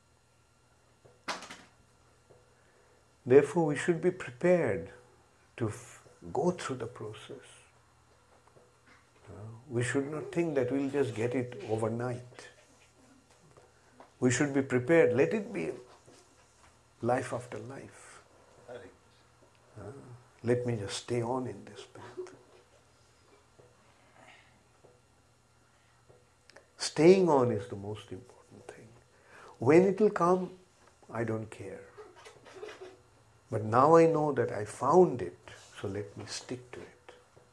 Therefore, we should be prepared to f- go through the process. Uh, we should not think that we'll just get it overnight. We should be prepared. Let it be life after life. Uh, let me just stay on in this path. Staying on is the most important thing. When it will come, I don't care. But now I know that I found it, so let me stick to it.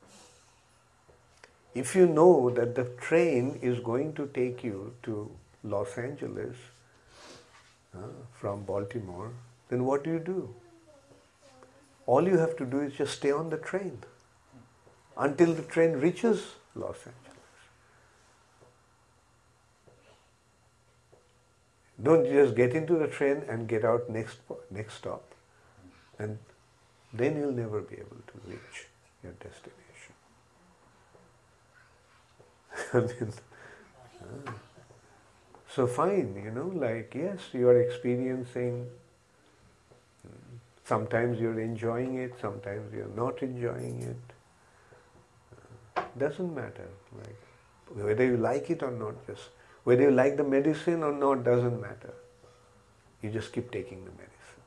If you know that the train is going to take you to Los Angeles uh, from Baltimore, then what do you do? All you have to do is just stay on the train until the train reaches Los Angeles. Don't just get into the train and get out next next stop, and then you'll never be able to reach your destination. I mean, uh, so fine, you know, like yes, you are experiencing. Sometimes you're enjoying it, sometimes you're not enjoying it. Uh, doesn't matter. Like whether you like it or not, just whether you like the medicine or not doesn't matter. You just keep taking the medicine.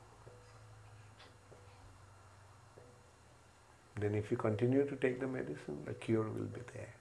Then if you continue to take the medicine, the cure will be there.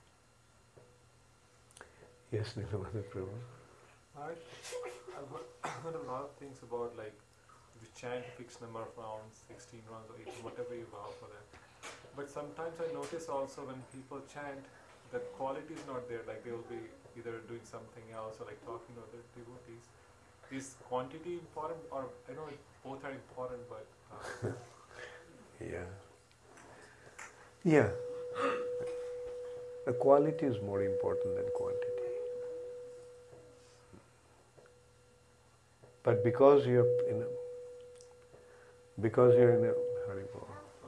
Yes, Nilamada Prabhu. I, I've heard, I've heard a lot of things about like if you chant fixed number of rounds, sixteen rounds or eighteen, whatever you vow for that. But sometimes I notice also when people chant, that quality is not there, like they will be either doing something else or like talking to other devotees. Is quantity important, or I know it, both are important, but uh, Yeah. Yeah. The quality is more important than quantity. But because you're in a, because you're in a Haribol,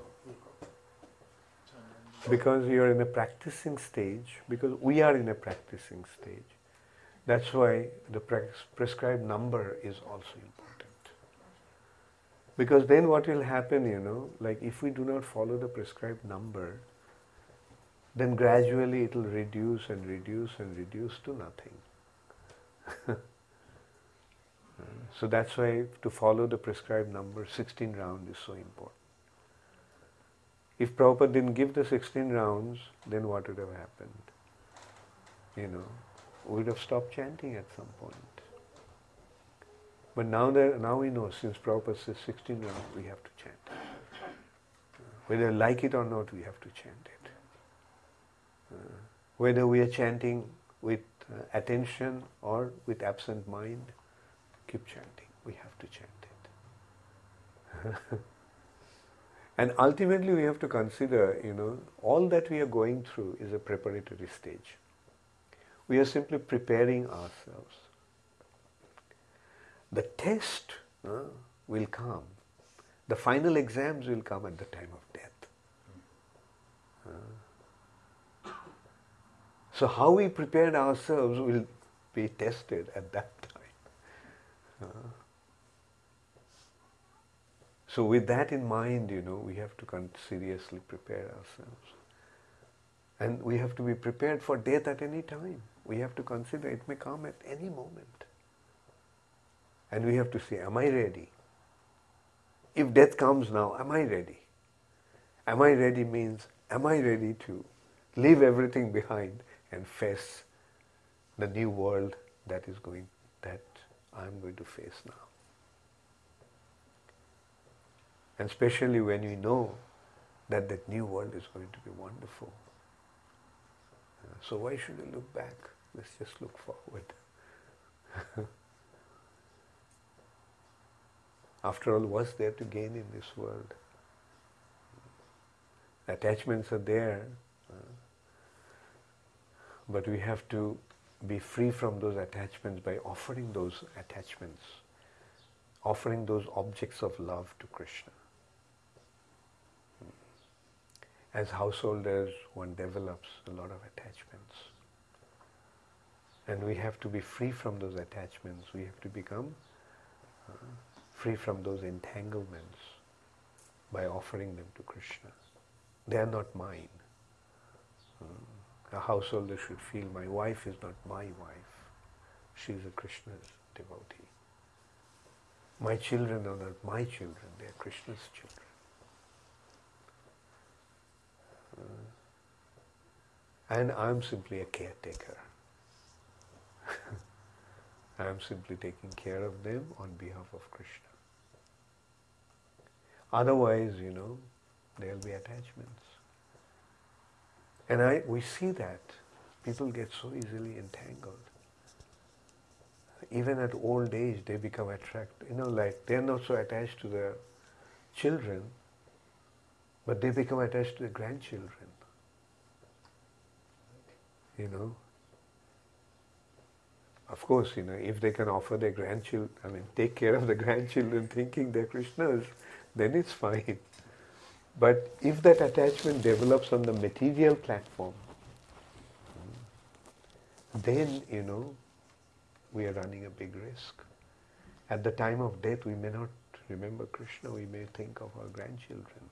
because you're in a practicing stage, because we are in a practicing stage, that's why the pres- prescribed number is also important. Because then what will happen, you know, like if we do not follow the prescribed number, then gradually it will reduce and reduce and reduce to nothing. So that's why to follow the prescribed number, sixteen rounds is so important. If Prabhupada didn't give the sixteen rounds, then what would have happened? You know, we would have stopped chanting at some point. But now that now we know, since Prabhupada says sixteen rounds, we have to chant. Whether we like it or not, we have to chant it. Uh, whether we are chanting with uh, attention or with absent mind, keep chanting. We have to chant it. And ultimately we have to consider, you know, all that we are going through is a preparatory stage. We are simply preparing ourselves. The test uh, will come. The final exams will come at the time of death. Uh, so how we prepared ourselves will be tested at that time. Uh, so with that in mind, you know, we have to con- seriously prepare ourselves. And we have to be prepared for death at any time. We have to consider it may come at any moment. And we have to say, am I ready? If death comes now, am I ready? Am I ready means, am I ready to leave everything behind and face the new world that is going, that I'm going to face now. And especially when we know that that new world is going to be wonderful. Uh, so why should we look back? Let's just look forward. After all, what's there to gain in this world? Attachments are there, uh, but we have to be free from those attachments by offering those attachments offering those objects of love to Krishna. As householders, one develops a lot of attachments. And we have to be free from those attachments. We have to become uh, free from those entanglements by offering them to Krishna. They are not mine. Uh, a householder should feel, my wife is not my wife. She is a Krishna's devotee. My children are not my children, they are Krishna's children. Uh, and I'm simply a caretaker. I'm simply taking care of them on behalf of Krishna. Otherwise, you know, there will be attachments. And I, we see that. People get so easily entangled. Even at old age, they become attracted. You know, like, they're not so attached to their children, but they become attached to their grandchildren. You know? Of course, you know, if they can offer their grandchildren, I mean, take care of the grandchildren thinking they're Krishna's, then it's fine. But if that attachment develops on the material platform, then, you know, we are running a big risk. At the time of death, we may not remember Krishna, we may think of our grandchildren.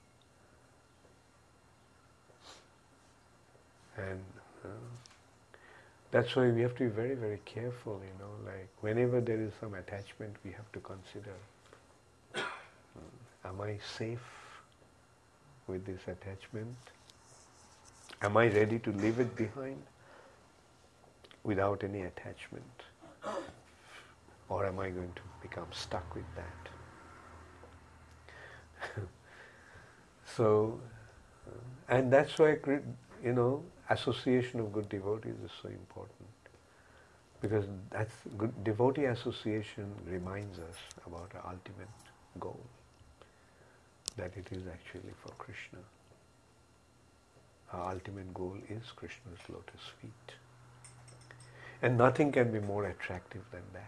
And uh, that's why we have to be very, very careful, you know, like whenever there is some attachment, we have to consider, uh, am I safe with this attachment? Am I ready to leave it behind without any attachment? Or am I going to become stuck with that? So, uh, and that's why, you know, association of good devotees is so important. Because that's good devotee association reminds us about our ultimate goal. That it is actually for Krishna. Our ultimate goal is Krishna's lotus feet. And nothing can be more attractive than that.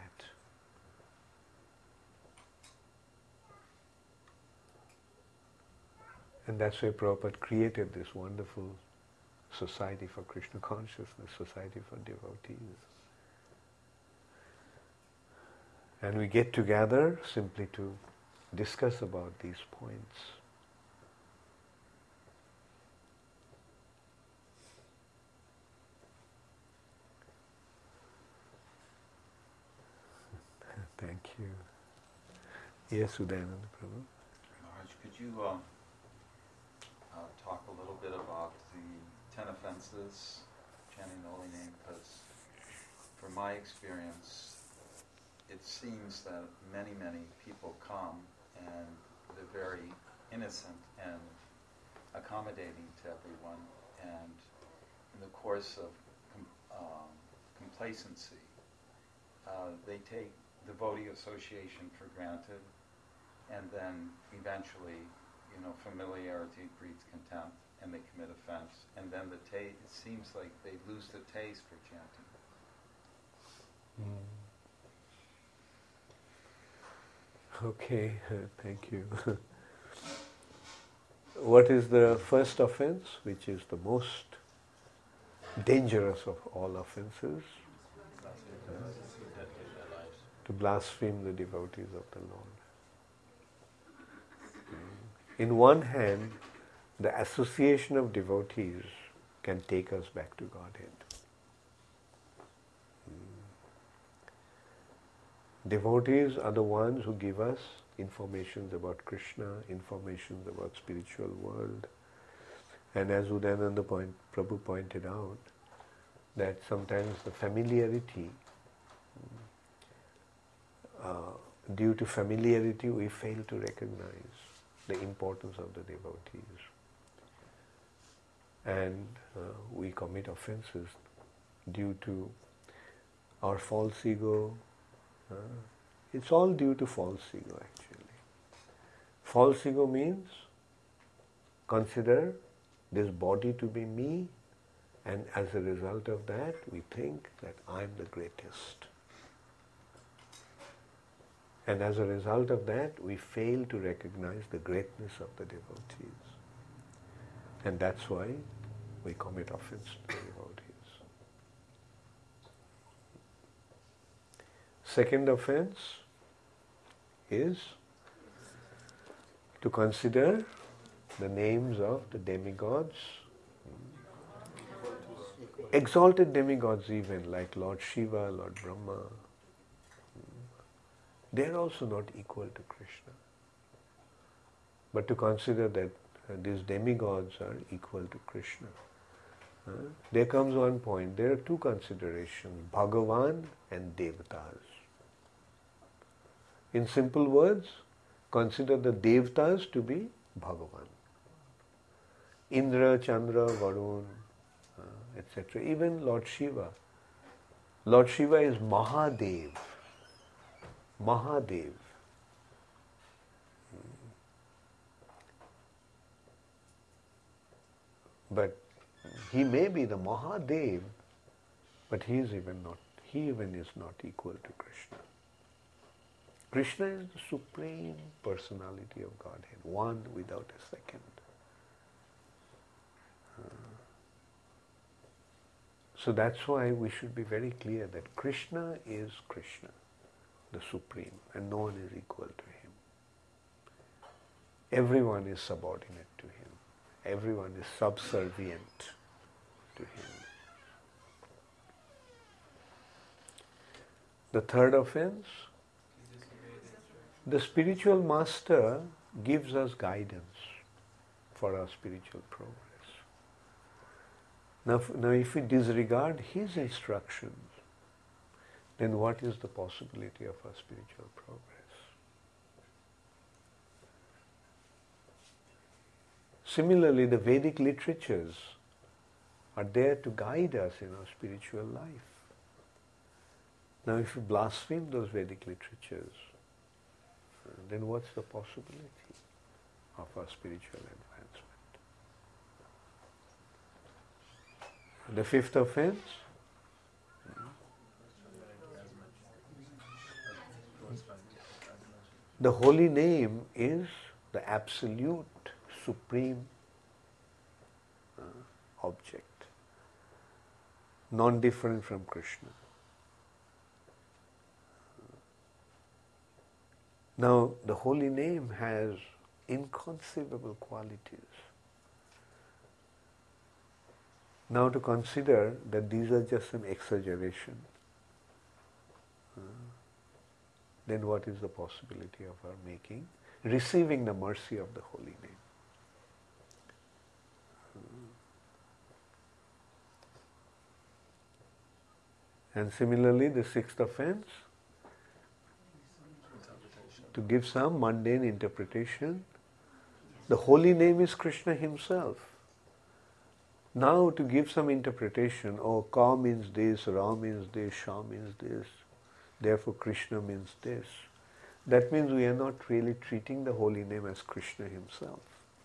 And that's why Prabhupada created this wonderful Society for Krishna Consciousness, Society for Devotees. And we get together simply to discuss about these points. Thank you. Yes, Udayananda Prabhu. Maharaj, could you um, uh, talk a little bit about the ten offenses, chanting the holy name? Because from my experience, it seems that many, many people come and they're very innocent and accommodating to everyone, and in the course of com- um, complacency, uh, they take devotee association for granted, and then eventually, you know, familiarity breeds contempt, and they commit offense, and then the ta- it seems like they lose the taste for chanting. Mm. Okay, uh, thank you. What is the first offense, which is the most dangerous of all offenses? Uh, to blaspheme the devotees of the Lord. In one hand, the association of devotees can take us back to Godhead. Devotees are the ones who give us informations about Krishna, informations about spiritual world. And as Udayananda point, Prabhu pointed out, that sometimes the familiarity, uh, due to familiarity, we fail to recognize the importance of the devotees. And uh, we commit offenses due to our false ego. Uh, it's all due to false ego, actually. False ego means consider this body to be me, and as a result of that, we think that I'm the greatest. And as a result of that, we fail to recognize the greatness of the devotees. And that's why we commit offense to the devotees. Second offense is to consider the names of the demigods, exalted demigods even, like Lord Shiva, Lord Brahma. They are also not equal to Krishna. But to consider that uh, these demigods are equal to Krishna. Uh, there comes one point, there are two considerations, Bhagavan and Devatas. In simple words, consider the Devatas to be Bhagavan. Indra, Chandra, Varun, uh, et cetera. Even Lord Shiva. Lord Shiva is Mahadev. Mahadev. But he may be the Mahadev, but he is even not, he even is not equal to Krishna. Krishna is the supreme personality of Godhead, one without a second. Uh, so that's why we should be very clear that Krishna is Krishna, the supreme, and no one is equal to him. Everyone is subordinate to him. Everyone is subservient to him. The third offense, the spiritual master gives us guidance for our spiritual progress. Now, if- now if we disregard his instructions, then what is the possibility of our spiritual progress? Similarly, the Vedic literatures are there to guide us in our spiritual life. Now, if we blaspheme those Vedic literatures, uh, then what's the possibility of our spiritual advancement? The fifth offense, the holy name is the absolute, supreme uh, object, non-different from Krishna. Now, the holy name has inconceivable qualities. Now, to consider that these are just an exaggeration, uh, then what is the possibility of our making, receiving the mercy of the holy name? And similarly, the sixth offense, to give some mundane interpretation, the holy name is Krishna himself. Now to give some interpretation, oh, Ka means this, Ra means this, Shah means this, therefore Krishna means this. That means we are not really treating the holy name as Krishna himself.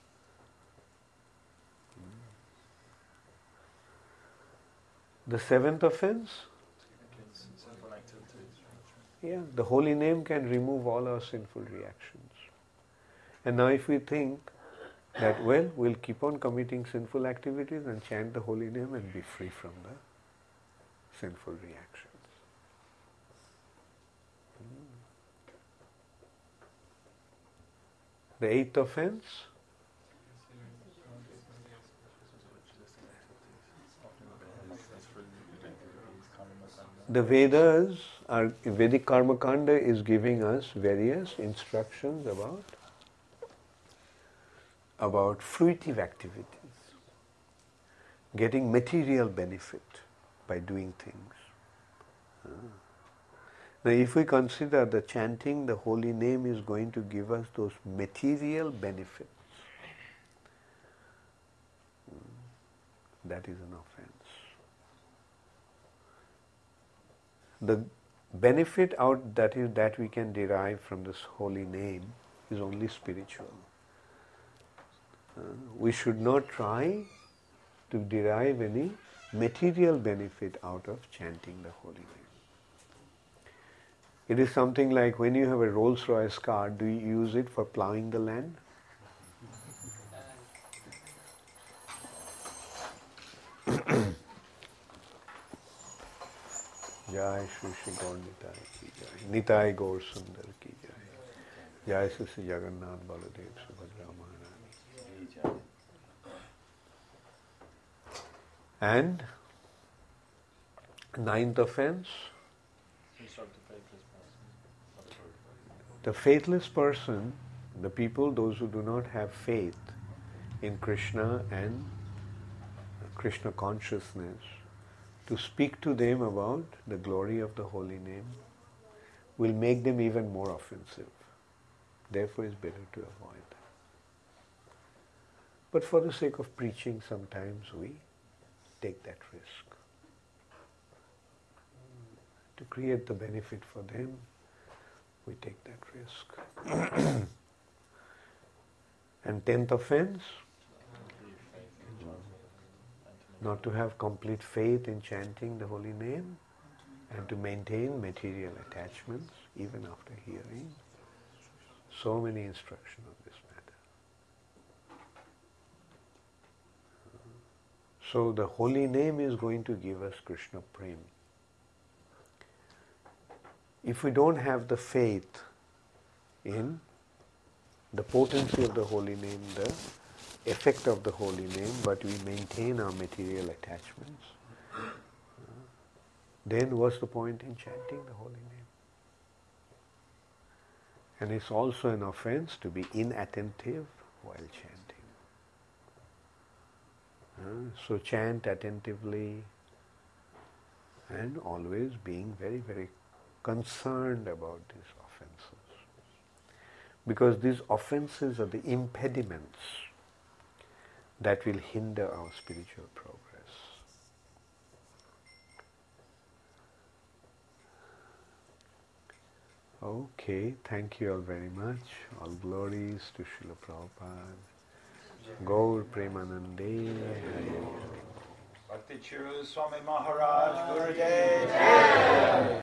The seventh offense, yeah, the holy name can remove all our sinful reactions. And now if we think that, well, we'll keep on committing sinful activities and chant the holy name and be free from the sinful reactions. The eighth offense, the Vedas, are, Vedic Karma Kanda is giving us various instructions about about fruitive activities, getting material benefit by doing things. Uh. Now, if we consider the chanting the holy name is going to give us those material benefits, that is an offense. The benefit out that is that we can derive from this holy name is only spiritual. Uh, we should not try to derive any material benefit out of chanting the holy name. It is something like when you have a Rolls-Royce car, do you use it for plowing the land? Jai Shri Shri Gaur Nitai ki Jai. Nitai Gaur Sundar ki Jai. Jai Shri Shri Jagannath Baladev Subhadra Maharani. And ninth offense, the faithless person, the people, those who do not have faith in Krishna and Krishna consciousness, to speak to them about the glory of the holy name will make them even more offensive. Therefore, it's better to avoid that. But for the sake of preaching, sometimes we take that risk. To create the benefit for them, we take that risk. And tenth offense, not to have complete faith in chanting the holy name and to maintain material attachments even after hearing. So many instructions on this matter. So the holy name is going to give us Krishna Prem. If we don't have the faith in the potency of the holy name, the effect of the holy name, but we maintain our material attachments, then what's the point in chanting the holy name? And it's also an offense to be inattentive while chanting. Uh, so chant attentively and always being very, very concerned about these offenses. Because these offenses are the impediments that will hinder our spiritual progress. Okay, thank you all very much. All glories to Srila Prabhupada. Gaur Premanande. Bhakti Churu Swami Maharaj Gurudev.